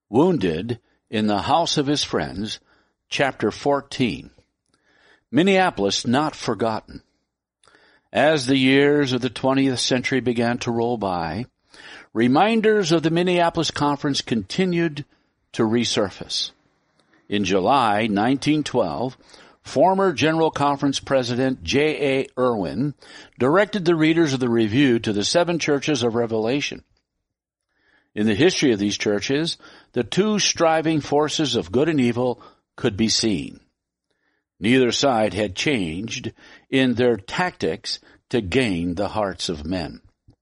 Wounded in the House of His Friends, Chapter 14. Minneapolis Not Forgotten. As the years of the 20th century began to roll by, reminders of the Minneapolis Conference continued to resurface. In July 1912, former General Conference President J.A. Irwin directed the readers of the Review to the 7 churches of Revelation. In the history of these churches, the two striving forces of good and evil could be seen. Neither side had changed in their tactics to gain the hearts of men.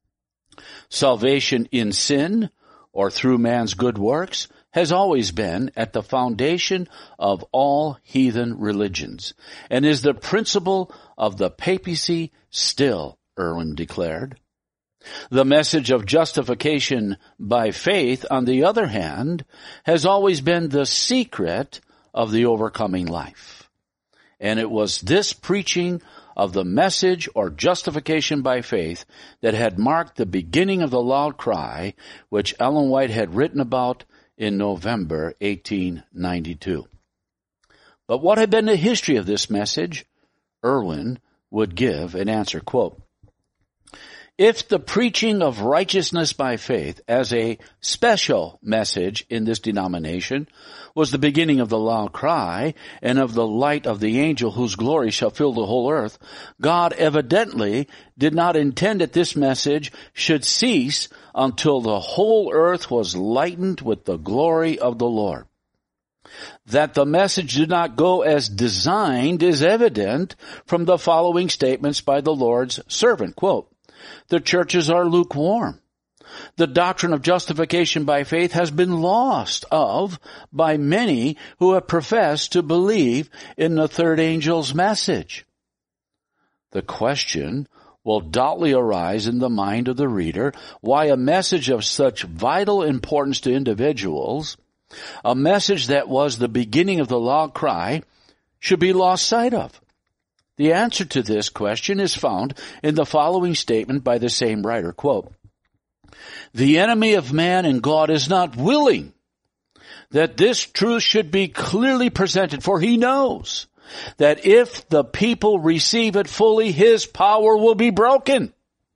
Salvation in sin or through man's good works has always been at the foundation of all heathen religions and is the principle of the papacy still, Irwin declared. The message of justification by faith, on the other hand, has always been the secret of the overcoming life. And it was this preaching of the message or justification by faith that had marked the beginning of the loud cry which Ellen White had written about in November 1892. But what had been the history of this message? Irwin would give an answer, quote, "If the preaching of righteousness by faith as a special message in this denomination was the beginning of the loud cry and of the light of the angel whose glory shall fill the whole earth, God evidently did not intend that this message should cease until the whole earth was lightened with the glory of the Lord. That the message did not go as designed is evident from the following statements by the Lord's servant, quote, "The churches are lukewarm. The doctrine of justification by faith has been lost of by many who have professed to believe in the third angel's message." The question will doubtless arise in the mind of the reader why a message of such vital importance to individuals, a message that was the beginning of the loud cry, should be lost sight of. The answer to this question is found in the following statement by the same writer, quote, "The enemy of man and God is not willing that this truth should be clearly presented, for he knows that if the people receive it fully, his power will be broken.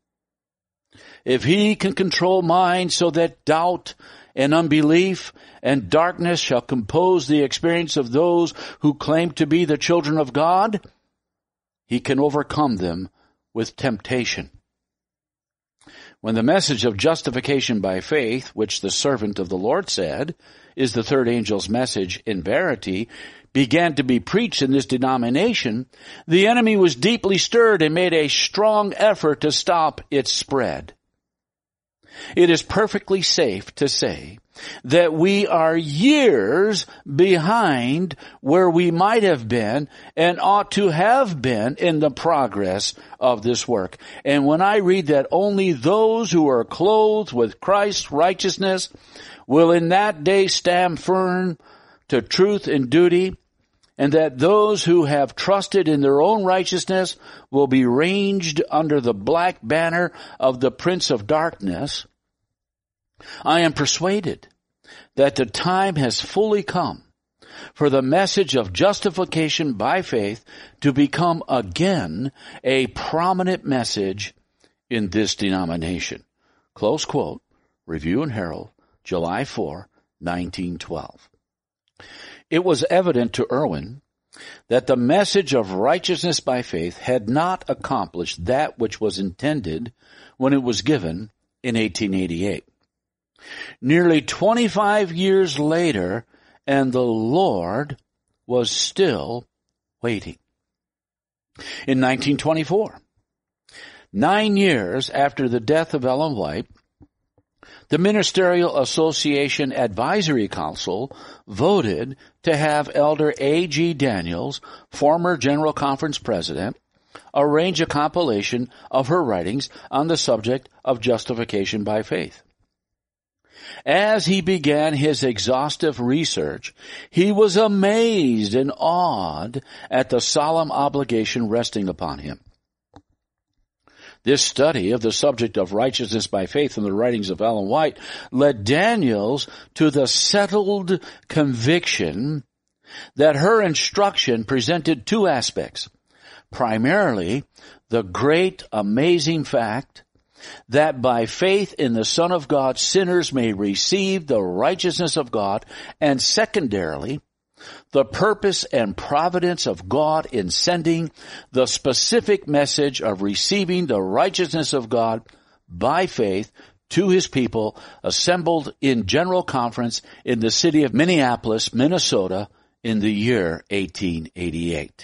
If he can control minds so that doubt and unbelief and darkness shall compose the experience of those who claim to be the children of God, he can overcome them with temptation." When the message of justification by faith, which the servant of the Lord said is the third angel's message in verity, began to be preached in this denomination, the enemy was deeply stirred and made a strong effort to stop its spread. It is perfectly safe to say that we are years behind where we might have been and ought to have been in the progress of this work. And when I read that only those who are clothed with Christ's righteousness will in that day stand firm to truth and duty, and that those who have trusted in their own righteousness will be ranged under the black banner of the Prince of Darkness, I am persuaded that the time has fully come for the message of justification by faith to become again a prominent message in this denomination. Close quote, Review and Herald, July 4, 1912. It was evident to Irwin that the message of righteousness by faith had not accomplished that which was intended when it was given in 1888. Nearly 25 years later, and the Lord was still waiting. In 1924, 9 years after the death of Ellen White, the Ministerial Association Advisory Council voted to have Elder A.G. Daniels, former General Conference President, arrange a compilation of her writings on the subject of justification by faith. As he began his exhaustive research, he was amazed and awed at the solemn obligation resting upon him. This study of the subject of righteousness by faith in the writings of Ellen White led Daniels to the settled conviction that her instruction presented two aspects. Primarily, the great, amazing fact that by faith in the Son of God, sinners may receive the righteousness of God, and secondarily, the purpose and providence of God in sending the specific message of receiving the righteousness of God by faith to His people assembled in general conference in the city of Minneapolis, Minnesota in the year 1888.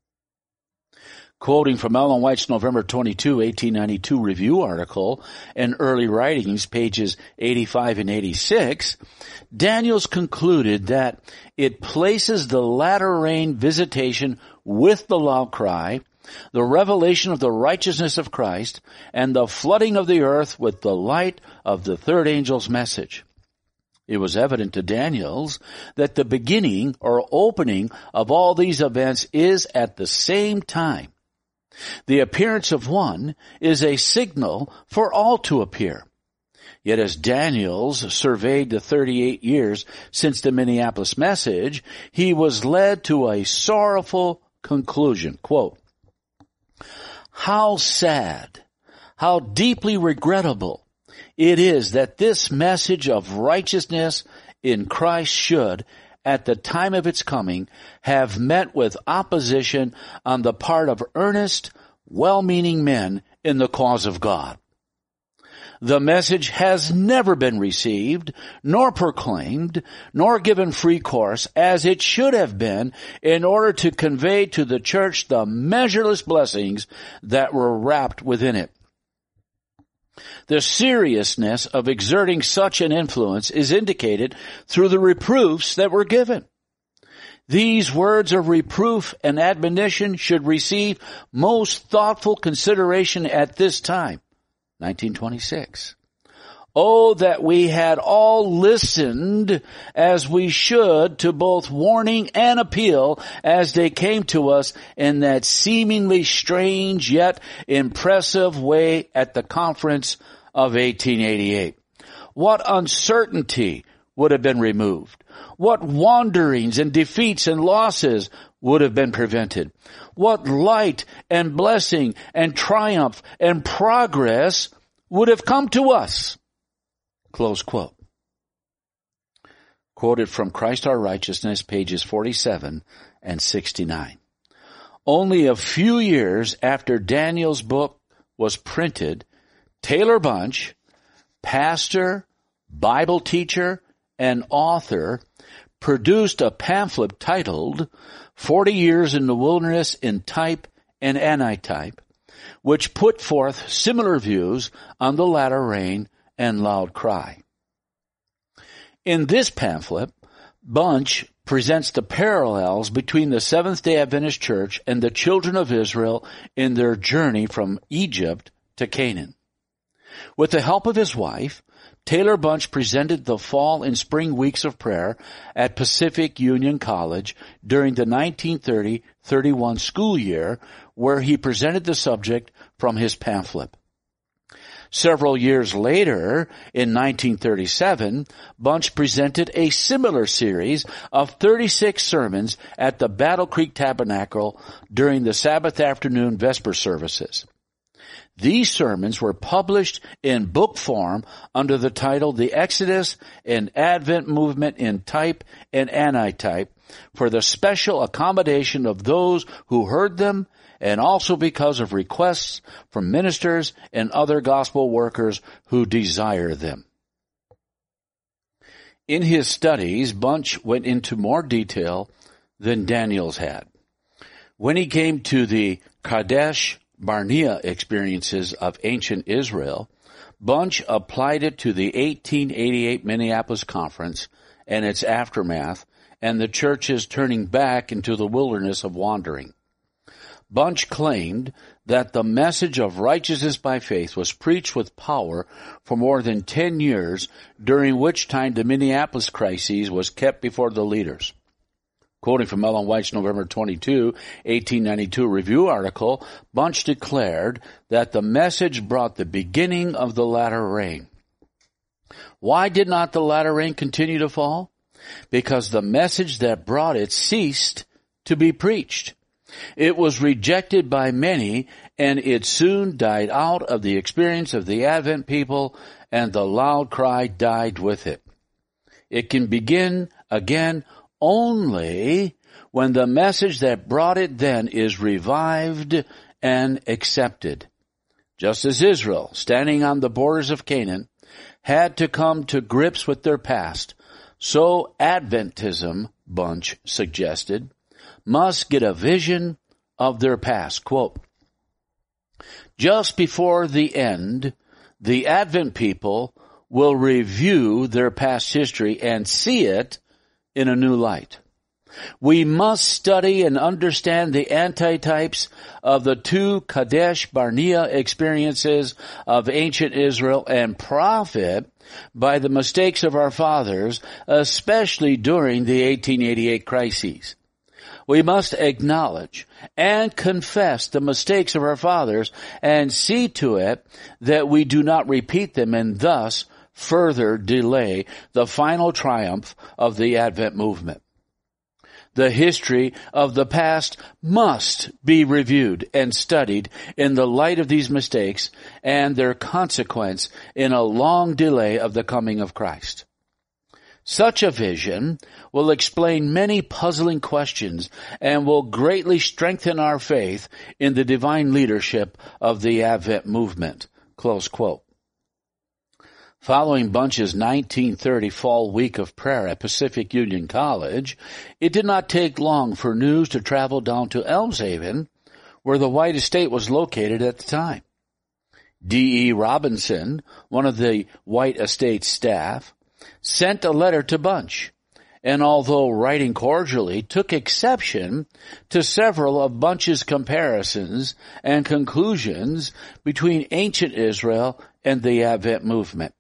Quoting from Ellen White's November 22, 1892 review article and early writings, pages 85 and 86, Daniels concluded that it places the latter rain visitation with the loud cry, the revelation of the righteousness of Christ, and the flooding of the earth with the light of the third angel's message. It was evident to Daniels that the beginning or opening of all these events is at the same time. The appearance of one is a signal for all to appear. Yet as Daniels surveyed the 38 years since the Minneapolis message, he was led to a sorrowful conclusion. Quote, "How sad, how deeply regrettable it is that this message of righteousness in Christ should, at the time of its coming, have met with opposition on the part of earnest, well-meaning men in the cause of God. The message has never been received, nor proclaimed, nor given free course, as it should have been, in order to convey to the church the measureless blessings that were wrapped within it. The seriousness of exerting such an influence is indicated through the reproofs that were given. These words of reproof and admonition should receive most thoughtful consideration at this time, 1926. Oh, that we had all listened as we should to both warning and appeal as they came to us in that seemingly strange yet impressive way at the conference of 1888. What uncertainty would have been removed? What wanderings and defeats and losses would have been prevented? What light and blessing and triumph and progress would have come to us?" Close quote. Quoted from Christ Our Righteousness, pages 47 and 69. Only a few years after Daniel's book was printed, Taylor Bunch, pastor, Bible teacher, and author, produced a pamphlet titled 40 Years in the Wilderness in Type and Antitype, which put forth similar views on the latter rain and loud cry. In this pamphlet, Bunch presents the parallels between the Seventh-day Adventist Church and the children of Israel in their journey from Egypt to Canaan. With the help of his wife, Taylor Bunch presented the fall and spring weeks of prayer at Pacific Union College during the 1930-31 school year, where he presented the subject from his pamphlet. Several years later, in 1937, Bunch presented a similar series of 36 sermons at the Battle Creek Tabernacle during the Sabbath afternoon Vesper services. These sermons were published in book form under the title The Exodus and Advent Movement in Type and Antitype for the special accommodation of those who heard them, and also because of requests from ministers and other gospel workers who desire them. In his studies, Bunch went into more detail than Daniels had. When he came to the Kadesh Barnea experiences of ancient Israel, Bunch applied it to the 1888 Minneapolis Conference and its aftermath and the church's turning back into the wilderness of wandering. Bunch claimed that the message of righteousness by faith was preached with power for more than 10 years, during which time the Minneapolis crisis was kept before the leaders. Quoting from Ellen White's November 22, 1892 review article, Bunch declared that the message brought the beginning of the latter rain. Why did not the latter rain continue to fall? Because the message that brought it ceased to be preached. It was rejected by many, and it soon died out of the experience of the Advent people, and the loud cry died with it. It can begin again only when the message that brought it then is revived and accepted. Just as Israel, standing on the borders of Canaan, had to come to grips with their past, so Adventism, Bunch suggested, must get a vision of their past. Quote, just before the end, the Advent people will review their past history and see it in a new light. We must study and understand the antitypes of the two Kadesh Barnea experiences of ancient Israel and profit by the mistakes of our fathers, especially during the 1888 crises. We must acknowledge and confess the mistakes of our fathers and see to it that we do not repeat them and thus further delay the final triumph of the Advent movement. The history of the past must be reviewed and studied in the light of these mistakes and their consequence in a long delay of the coming of Christ. Such a vision will explain many puzzling questions and will greatly strengthen our faith in the divine leadership of the Advent movement. Close quote. Following Bunch's 1930 fall week of prayer at Pacific Union College, it did not take long for news to travel down to Elmshaven, where the White Estate was located at the time. D.E. Robinson, one of the White Estate staff, sent a letter to Bunch, and although writing cordially, took exception to several of Bunch's comparisons and conclusions between ancient Israel and the Advent movement.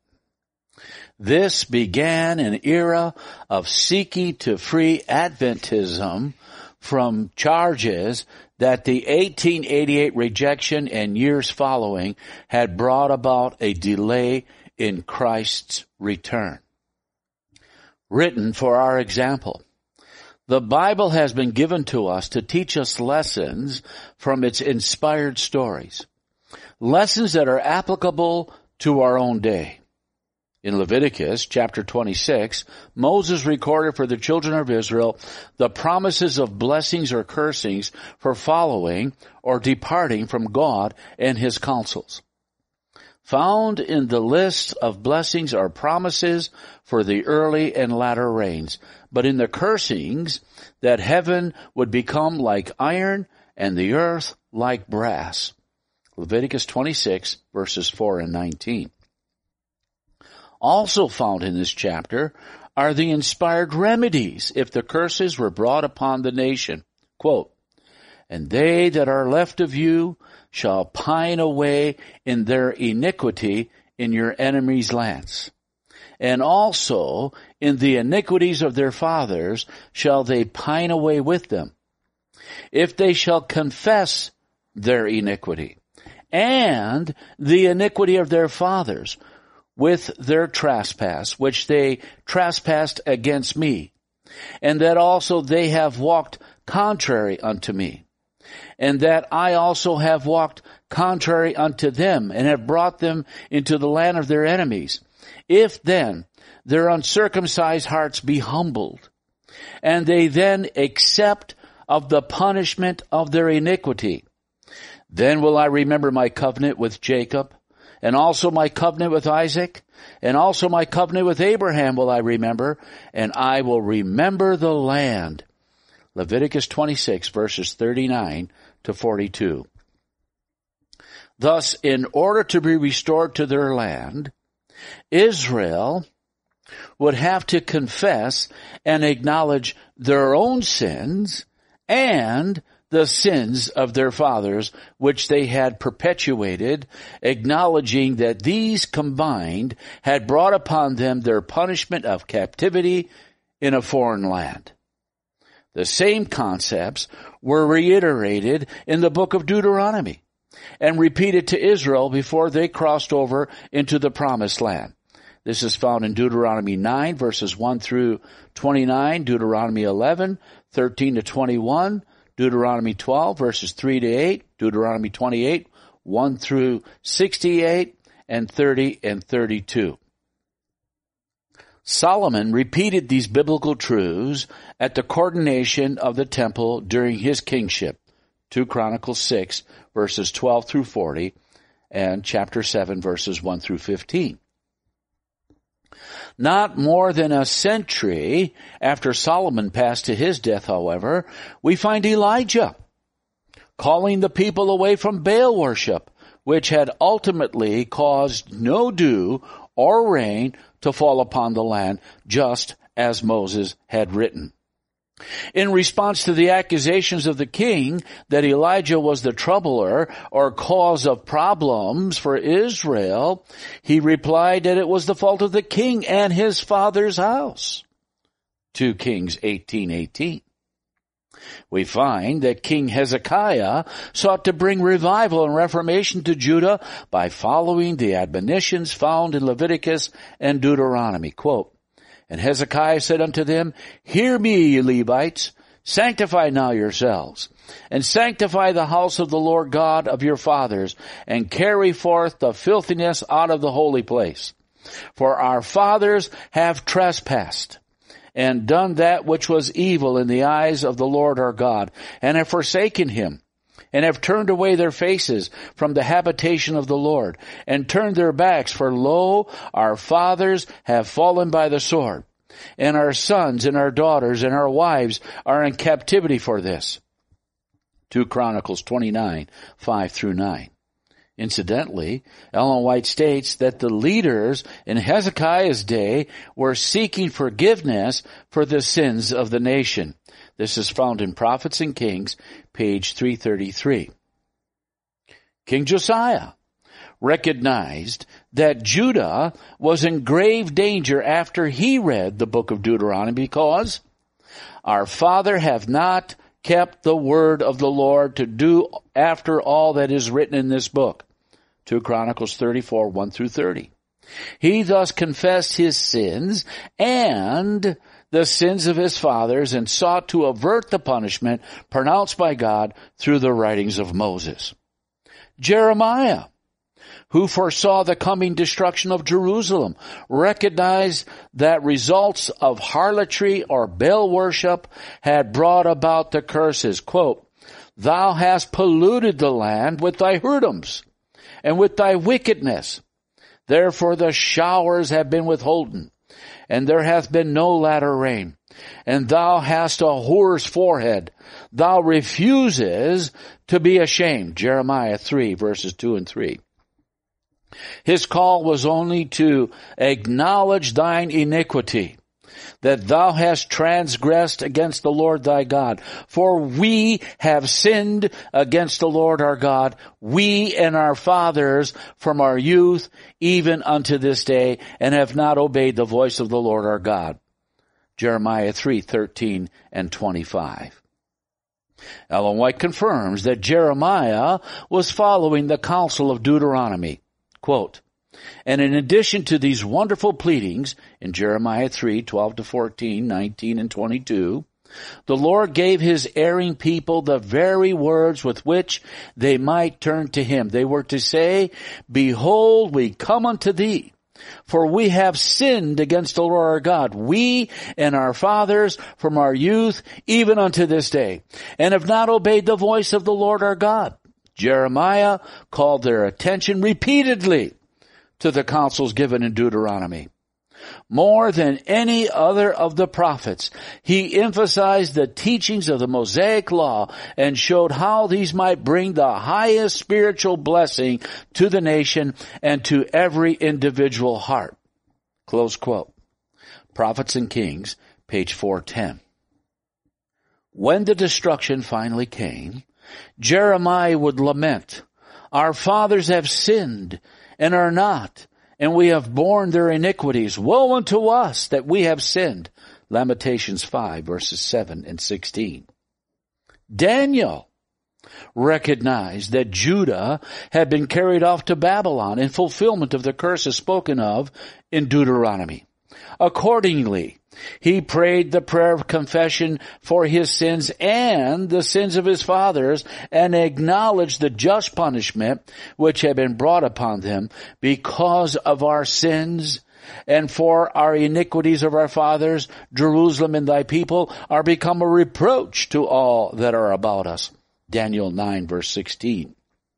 This began an era of seeking to free Adventism from charges that the 1888 rejection and years following had brought about a delay in Christ's return. Written for our example, the Bible has been given to us to teach us lessons from its inspired stories, lessons that are applicable to our own day. In Leviticus chapter 26, Moses recorded for the children of Israel the promises of blessings or cursings for following or departing from God and his counsels. Found in the list of blessings are promises for the early and latter rains, but in the cursings that heaven would become like iron and the earth like brass. Leviticus 26 verses 4 and 19. Also found in this chapter are the inspired remedies if the curses were brought upon the nation. Quote, and they that are left of you shall pine away in their iniquity in your enemies' lands. And also in the iniquities of their fathers shall they pine away with them. If they shall confess their iniquity and the iniquity of their fathers, with their trespass, which they trespassed against me, and that also they have walked contrary unto me, and that I also have walked contrary unto them, and have brought them into the land of their enemies. If then their uncircumcised hearts be humbled, and they then accept of the punishment of their iniquity, then will I remember my covenant with Jacob, and also my covenant with Isaac, and also my covenant with Abraham will I remember, and I will remember the land. Leviticus 26 verses 39 to 42. Thus, in order to be restored to their land, Israel would have to confess and acknowledge their own sins and the sins of their fathers, which they had perpetuated, acknowledging that these combined had brought upon them their punishment of captivity in a foreign land. The same concepts were reiterated in the book of Deuteronomy and repeated to Israel before they crossed over into the promised land. This is found in Deuteronomy 9 verses 1 through 29, Deuteronomy 11, 13 to 21, Deuteronomy 12 verses 3 to 8, Deuteronomy 28, 1 through 68, and 30 and 32. Solomon repeated these biblical truths at the coordination of the temple during his kingship, 2 Chronicles 6 verses 12 through 40, and chapter 7 verses 1 through 15. Not more than a century after Solomon passed to his death, however, we find Elijah calling the people away from Baal worship, which had ultimately caused no dew or rain to fall upon the land, just as Moses had written. In response to the accusations of the king that Elijah was the troubler or cause of problems for Israel, he replied that it was the fault of the king and his father's house. 2 Kings 18:18. We find that King Hezekiah sought to bring revival and reformation to Judah by following the admonitions found in Leviticus and Deuteronomy. Quote, "And Hezekiah said unto them, Hear me, ye Levites, sanctify now yourselves, and sanctify the house of the Lord God of your fathers, and carry forth the filthiness out of the holy place. For our fathers have trespassed, and done that which was evil in the eyes of the Lord our God, and have forsaken him, and have turned away their faces from the habitation of the Lord, and turned their backs, for lo, our fathers have fallen by the sword, and our sons and our daughters and our wives are in captivity for this." 2 Chronicles 29, 5 through 9. Incidentally, Ellen White states that the leaders in Hezekiah's day were seeking forgiveness for the sins of the nation. This is found in Prophets and Kings, page 333. King Josiah recognized that Judah was in grave danger after he read the book of Deuteronomy because our father have not kept the word of the Lord to do after all that is written in this book. 2 Chronicles 34, 1 through 30. He thus confessed his sins and the sins of his fathers and sought to avert the punishment pronounced by God through the writings of Moses. Jeremiah, who foresaw the coming destruction of Jerusalem, recognized that results of harlotry or Baal worship had brought about the curses. Quote, "Thou hast polluted the land with thy whoredoms and with thy wickedness. Therefore the showers have been withholden, and there hath been no latter rain. And thou hast a whore's forehead. Thou refuses to be ashamed." Jeremiah 3, verses 2 and 3. His call was only to acknowledge thine iniquity, that thou hast transgressed against the Lord thy God. For we have sinned against the Lord our God, we and our fathers from our youth, even unto this day, and have not obeyed the voice of the Lord our God. Jeremiah 3:13 and 25. Ellen White confirms that Jeremiah was following the counsel of Deuteronomy. Quote, "And in addition to these wonderful pleadings in Jeremiah 3, 12 to 14, 19 and 22, the Lord gave his erring people the very words with which they might turn to him. They were to say, Behold, we come unto thee, for we have sinned against the Lord our God, we and our fathers from our youth, even unto this day, and have not obeyed the voice of the Lord our God." Jeremiah called their attention repeatedly to the counsels given in Deuteronomy. More than any other of the prophets, he emphasized the teachings of the Mosaic law and showed how these might bring the highest spiritual blessing to the nation and to every individual heart. Close quote. Prophets and Kings, page 410. When the destruction finally came, Jeremiah would lament, "Our fathers have sinned and are not, and we have borne their iniquities. Woe unto us that we have sinned." Lamentations 5, verses 7 and 16. Daniel recognized that Judah had been carried off to Babylon in fulfillment of the curses spoken of in Deuteronomy. Accordingly, he prayed the prayer of confession for his sins and the sins of his fathers, and acknowledged the just punishment which had been brought upon them because of our sins and for our iniquities of our fathers. Jerusalem and thy people are become a reproach to all that are about us. Daniel 9, verse 16.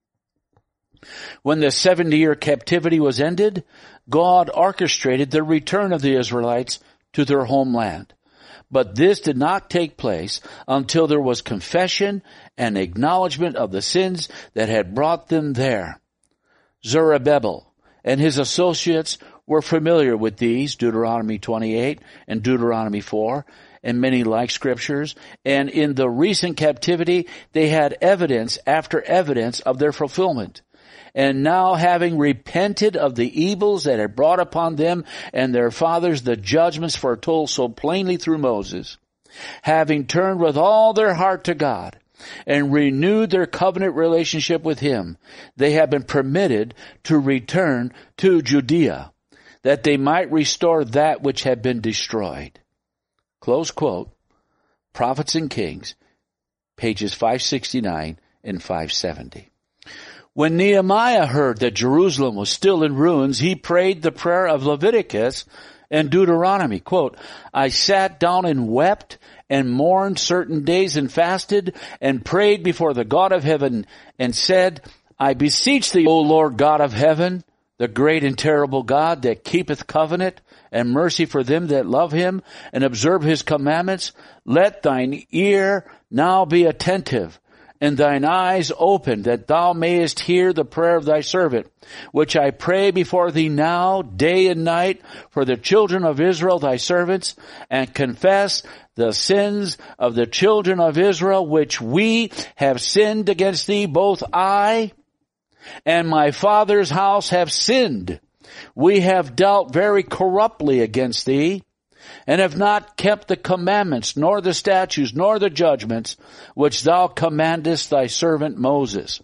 When the 70-year captivity was ended, God orchestrated the return of the Israelites to their homeland. But this did not take place until there was confession and acknowledgement of the sins that had brought them there. Zerubbabel and his associates were familiar with these, Deuteronomy 28 and Deuteronomy 4, and many like scriptures, and in the recent captivity they had evidence after evidence of their fulfillment. And now, having repented of the evils that had brought upon them and their fathers the judgments foretold so plainly through Moses, having turned with all their heart to God and renewed their covenant relationship with Him, they have been permitted to return to Judea, that they might restore that which had been destroyed. Close quote. Prophets and Kings, pages 569 and 570. When Nehemiah heard that Jerusalem was still in ruins, he prayed the prayer of Leviticus and Deuteronomy. Quote, I sat down and wept and mourned certain days and fasted and prayed before the God of heaven and said, I beseech thee, O Lord God of heaven, the great and terrible God that keepeth covenant and mercy for them that love him and observe his commandments, let thine ear now be attentive and thine eyes open, that thou mayest hear the prayer of thy servant, which I pray before thee now, day and night, for the children of Israel thy servants, and confess the sins of the children of Israel, which we have sinned against thee, both I and my father's house have sinned. We have dealt very corruptly against thee, and have not kept the commandments, nor the statutes, nor the judgments, which thou commandest thy servant Moses.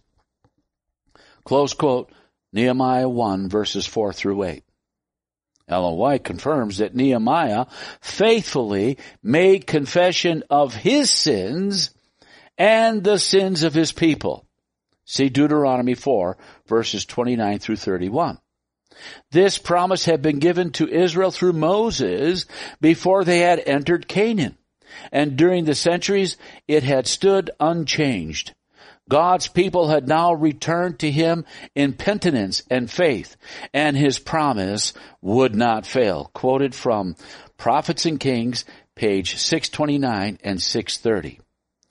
Close quote, Nehemiah 1, verses 4 through 8. Ellen White confirms that Nehemiah faithfully made confession of his sins and the sins of his people. See Deuteronomy 4, verses 29 through 31. This promise had been given to Israel through Moses before they had entered Canaan, and during the centuries it had stood unchanged. God's people had now returned to Him in penitence and faith, and His promise would not fail. Quoted from Prophets and Kings, page 629 and 630.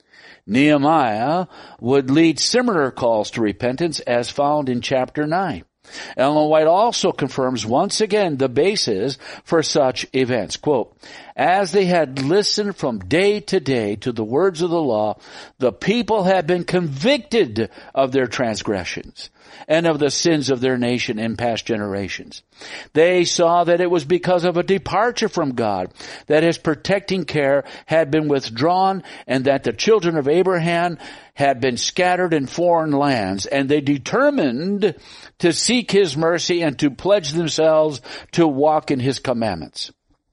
Nehemiah would lead similar calls to repentance as found in chapter 9. Ellen White also confirms once again the basis for such events. Quote, as they had listened from day to day to the words of the law, the people had been convicted of their transgressions and of the sins of their nation in past generations. They saw that it was because of a departure from God that His protecting care had been withdrawn, and that the children of Abraham had been scattered in foreign lands, and they determined to seek His mercy and to pledge themselves to walk in His commandments.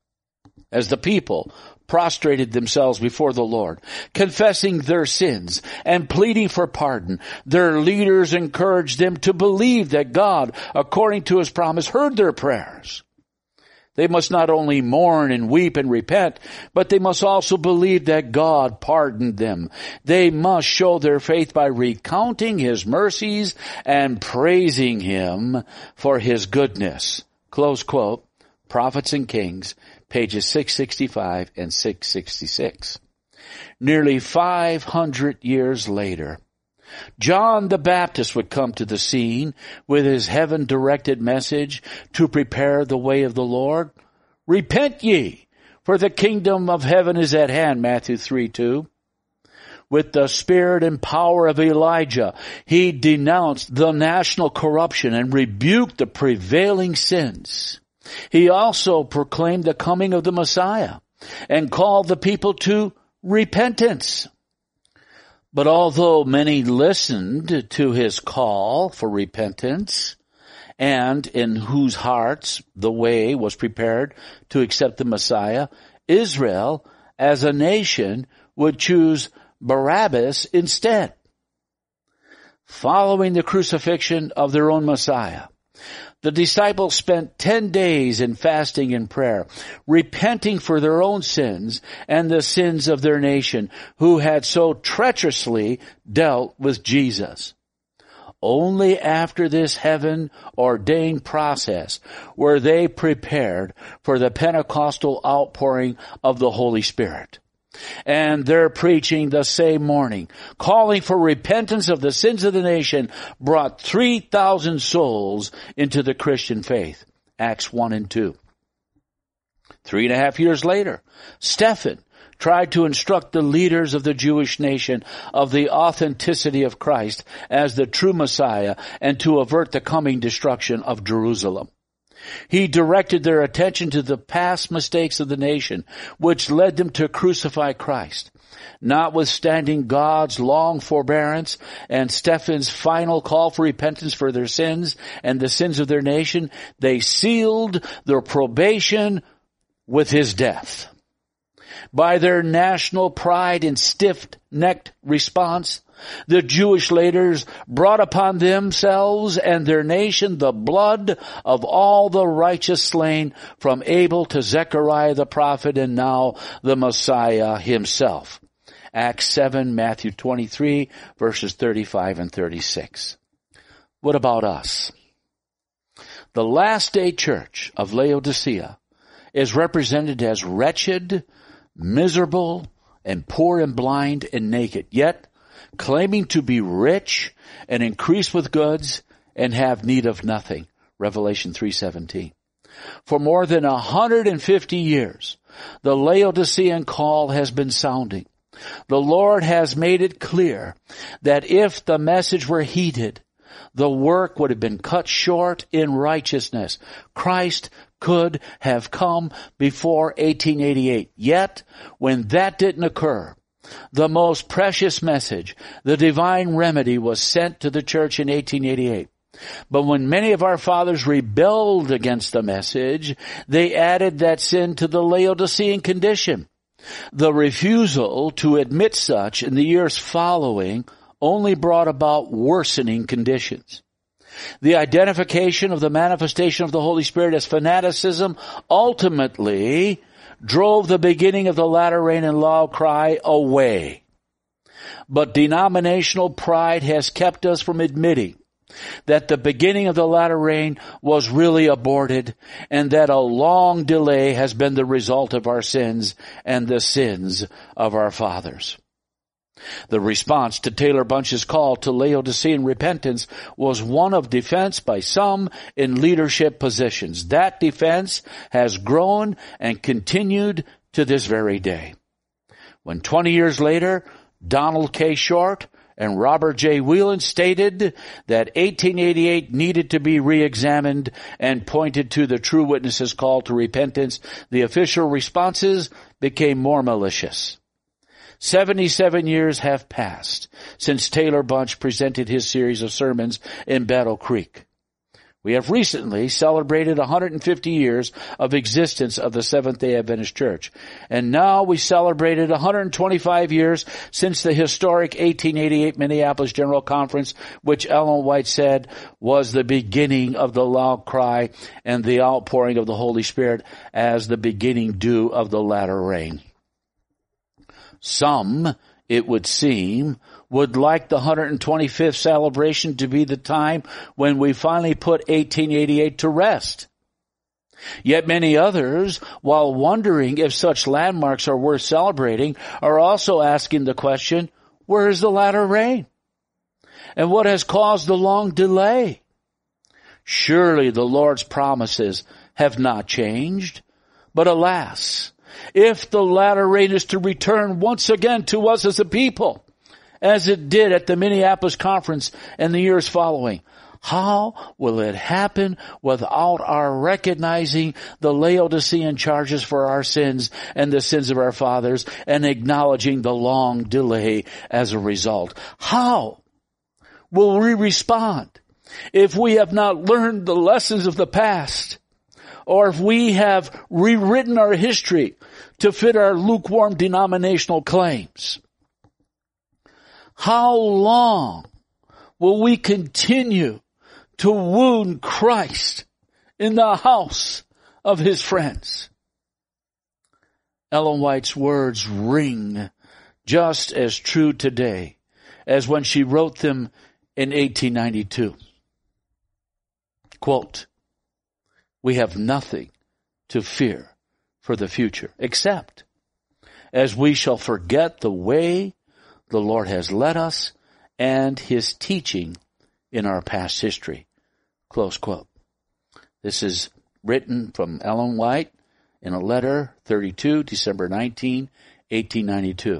As the people prostrated themselves before the Lord, confessing their sins and pleading for pardon, their leaders encouraged them to believe that God, according to His promise, heard their prayers. They must not only mourn and weep and repent, but they must also believe that God pardoned them. They must show their faith by recounting His mercies and praising Him for His goodness. Close quote, Prophets and Kings, pages 665 and 666. Nearly 500 years later, John the Baptist would come to the scene with his heaven-directed message to prepare the way of the Lord. Repent ye, for the kingdom of heaven is at hand, Matthew 3:2. With the spirit and power of Elijah, he denounced the national corruption and rebuked the prevailing sins. He also proclaimed the coming of the Messiah and called the people to repentance. But although many listened to his call for repentance, and in whose hearts the way was prepared to accept the Messiah, Israel, as a nation, would choose Barabbas instead. Following the crucifixion of their own Messiah, the disciples spent 10 days in fasting and prayer, repenting for their own sins and the sins of their nation, who had so treacherously dealt with Jesus. Only after this heaven-ordained process were they prepared for the Pentecostal outpouring of the Holy Spirit. And their preaching the same morning, calling for repentance of the sins of the nation, brought 3,000 souls into the Christian faith. Acts 1 and 2. 3.5 years later, Stephen tried to instruct the leaders of the Jewish nation of the authenticity of Christ as the true Messiah and to avert the coming destruction of Jerusalem. He directed their attention to the past mistakes of the nation, which led them to crucify Christ. Notwithstanding God's long forbearance and Stephen's final call for repentance for their sins and the sins of their nation, they sealed their probation with his death. By their national pride and stiff-necked response, the Jewish leaders brought upon themselves and their nation the blood of all the righteous slain, from Abel to Zechariah the prophet, and now the Messiah himself. Acts 7, Matthew 23, verses 35 and 36. What about us? The last day church of Laodicea is represented as wretched, miserable, and poor and blind and naked, yet claiming to be rich and increased with goods and have need of nothing. Revelation 3:17. For more than 150 years, the Laodicean call has been sounding. The Lord has made it clear that if the message were heeded, the work would have been cut short in righteousness. Christ could have come before 1888. Yet, when that didn't occur, the most precious message, the divine remedy, was sent to the church in 1888. But when many of our fathers rebelled against the message, they added that sin to the Laodicean condition. The refusal to admit such in the years following only brought about worsening conditions. The identification of the manifestation of the Holy Spirit as fanaticism ultimately drove the beginning of the latter rain and loud cry away. But denominational pride has kept us from admitting that the beginning of the latter rain was really aborted, and that a long delay has been the result of our sins and the sins of our fathers. The response to Taylor Bunch's call to Laodicean repentance was one of defense by some in leadership positions. That defense has grown and continued to this very day. When 20 years later, Donald K. Short and Robert J. Whelan stated that 1888 needed to be re-examined and pointed to the true witnesses' call to repentance, the official responses became more malicious. 77 years have passed since Taylor Bunch presented his series of sermons in Battle Creek. We have recently celebrated 150 years of existence of the Seventh-day Adventist Church. And now we celebrated 125 years since the historic 1888 Minneapolis General Conference, which Ellen White said was the beginning of the loud cry and the outpouring of the Holy Spirit as the beginning dew of the latter rain. Some, it would seem, would like the 125th celebration to be the time when we finally put 1888 to rest. Yet many others, while wondering if such landmarks are worth celebrating, are also asking the question, where is the latter rain? And what has caused the long delay? Surely the Lord's promises have not changed. But alas, if the latter rain is to return once again to us as a people, as it did at the Minneapolis Conference and the years following, How will it happen without our recognizing the Laodicean charges for our sins and the sins of our fathers and acknowledging the long delay as a result? How will we respond if we have not learned the lessons of the past, or if we have rewritten our history to fit our lukewarm denominational claims? How long will we continue to wound Christ in the house of his friends? Ellen White's words ring just as true today as when she wrote them in 1892. Quote, "We have nothing to fear for the future, except as we shall forget the way the Lord has led us and his teaching in our past history." Close quote. This is written from Ellen White in a letter, 32, December 19, 1892.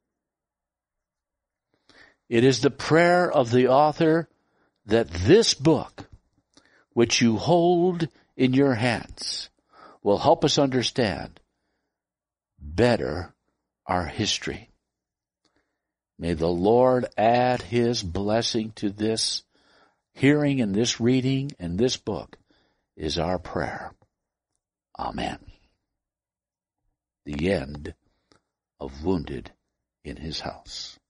It is the prayer of the author that this book, which you hold in your hands, will help us understand better our history. May the Lord add his blessing to this hearing and this reading and this book is our prayer. Amen. The end of Wounded in His House.